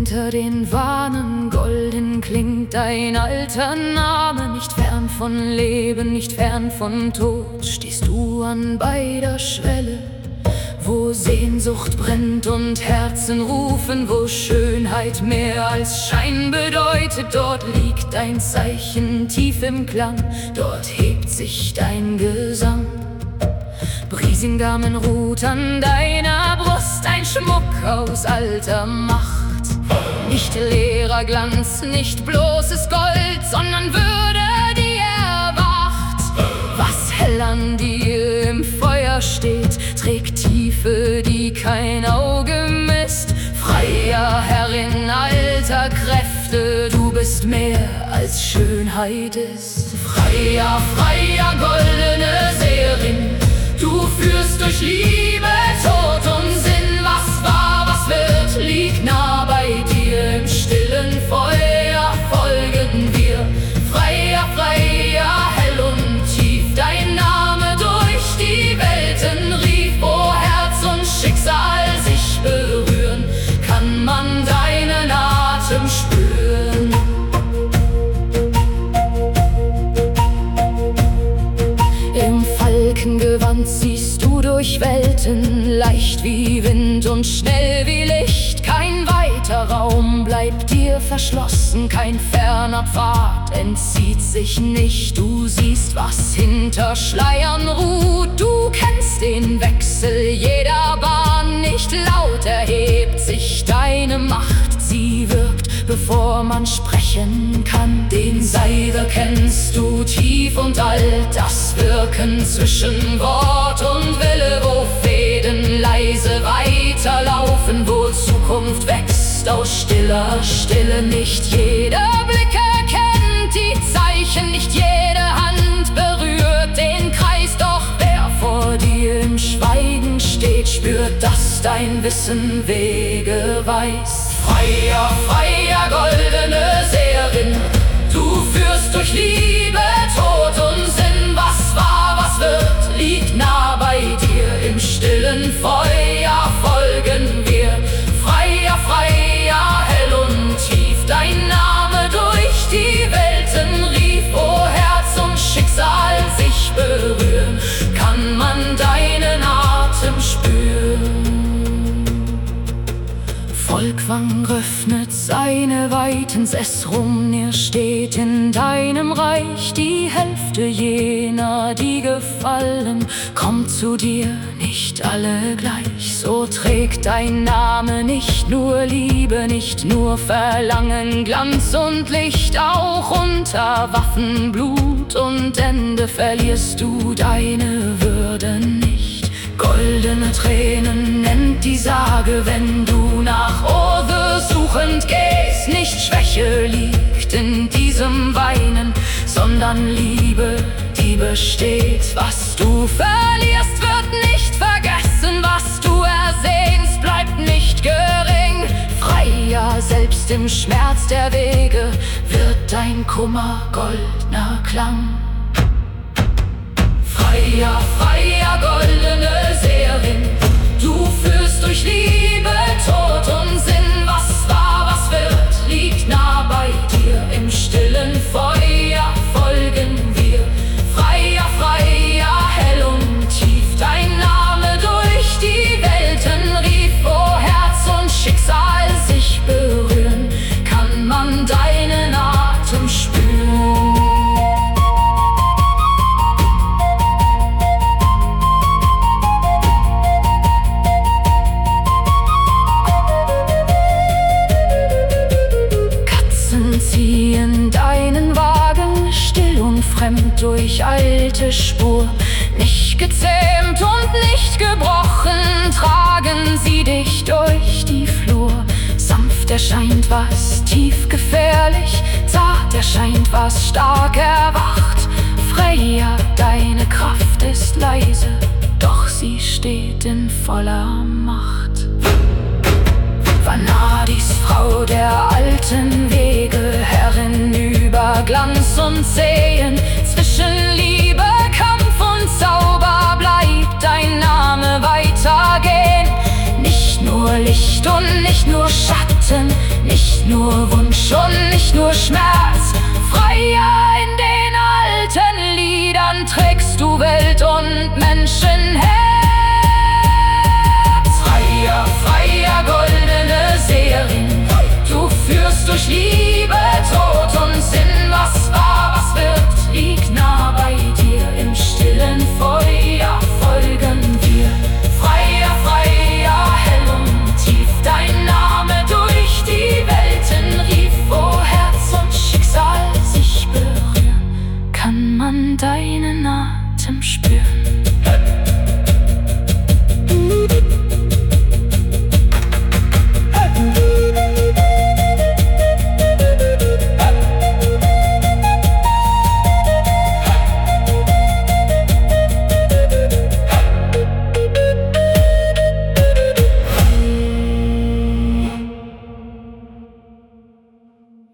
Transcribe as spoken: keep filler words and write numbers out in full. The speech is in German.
Unter den Wahnen golden klingt dein alter Name. Nicht fern von Leben, nicht fern von Tod, stehst du an beider Schwelle. Wo Sehnsucht brennt und Herzen rufen, wo Schönheit mehr als Schein bedeutet, dort liegt dein Zeichen tief im Klang, dort hebt sich dein Gesang. Brisingamen ruht an deiner Brust, ein Schmuck aus alter Macht. Nicht leerer Glanz, nicht bloßes Gold, sondern Würde, die erwacht. Was hell an dir im Feuer steht, trägt Tiefe, die kein Auge misst. Freier Herrin alter Kräfte, du bist mehr als Schönheit ist. Freier, freier, goldene Seherin, du führst durch Liebe, Tod und Sinn. Was war, was wird, liegt nah bei dir. Im stillen Feuer folgen wir. Freier, freier, hell und tief, dein Name durch die Welten rief. Wo Herz und Schicksal sich berühren, kann man deinen Atem spüren. Im Falkengewand siehst du durch Welten, leicht wie Wind und schnell wie Licht. Kein weiter Raum bleibt dir verschlossen, kein ferner Pfad entzieht sich nicht. Du siehst, was hinter Schleiern ruht, du kennst den Wechsel jeder Bahn. Nicht laut erhebt sich deine Macht, sie wirkt, bevor man sprechen kann. Den Seider kennst du tief und alt, das Wirken zwischen Wort und Wille, wo Fäden leise weiterlaufen, wo Zukunft wächst aus stiller Stille. Nicht jeder Blick erkennt die Zeichen, nicht jede Hand berührt den Kreis. Doch wer vor dir im Schweigen steht, spürt, dass dein Wissen Wege weiß. Freier, freier, goldene Seherin, du führst durch Liebe, Tod und Sinn. Was war, was wird, liegt nah bei dir. Im stillen Feuer folgen wir. Freier, freier, hell und tief, dein Name durch die Welten rief. Wo Herz und Schicksal sich berühren, kann man deinen Atem spüren. Volkwang öffnet seine Weiten, Sesrumnir steht in deinem Reich. Die Hälfte jener, die gefallen, kommt zu dir, nicht alle gleich. So trägt dein Name nicht nur Liebe, nicht nur Verlangen, Glanz und Licht. Auch unter Waffen, Blut und Ende verlierst du deine Würde nicht. Goldene Tränen nennt die Sage, wenn du nach Othe suchend gehst. Nicht Schwäche liegt in diesem Weinen, sondern Liebe, die besteht. Was du verlierst, wird nicht vergessen, was du ersehnst, bleibt nicht gering. Freier, selbst im Schmerz der Wege, wird dein Kummer goldener Klang. Freier, freier, goldene Seherin, du führst durch Liebe, Tod und Sinn. Was war, was wird, liegt nah bei dir. Im stillen Feuer folgen wir. Freier, freier, hell und tief, dein Name durch die Welten rief. Wo Herz und Schicksal sich berühren, kann man deinen Atem spüren. Ziehen deinen Wagen still und fremd durch alte Spur. Nicht gezähmt und nicht gebrochen, tragen sie dich durch die Flur. Sanft erscheint was tief gefährlich, zart erscheint was stark erwacht. Freya, deine Kraft ist leise, doch sie steht in voller Macht. Vanadis, Frau der alten Wege, Herrin über Glanz und Sehen. Zwischen Liebe, Kampf und Zauber bleibt dein Name weitergehen. Nicht nur Licht und nicht nur Schatten, nicht nur Wunsch und nicht nur Schmerz. Freier in den alten Liedern trägst du Welt und Menschenherz.